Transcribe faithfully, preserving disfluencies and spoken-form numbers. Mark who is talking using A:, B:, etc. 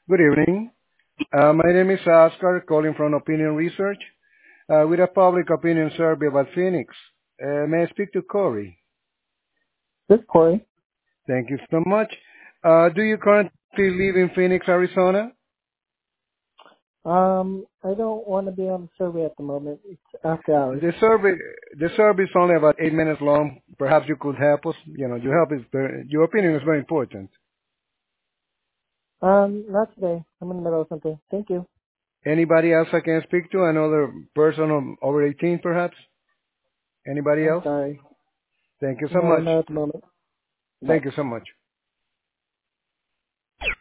A: Good evening. Uh, my name is Oscar, calling from Opinion Research, uh, with a public opinion survey about Phoenix. Uh, may I speak to Corey?
B: This is Corey.
A: Thank you so much. Uh, do you currently live in Phoenix, Arizona?
B: Um, I don't want to be on the survey at the moment. It's after hours.
A: The survey, the survey is only about eight minutes long. Perhaps you could help us. You know, your help is very, your opinion is very important.
B: Um, not today. I'm in the middle of something. Thank you.
A: Anybody else I can speak to? Another person of- over eighteen, perhaps? Anybody
B: I'm
A: else?
B: sorry.
A: Thank you so
B: No,
A: much.
B: not at the moment. Bye.
A: Thank you so much.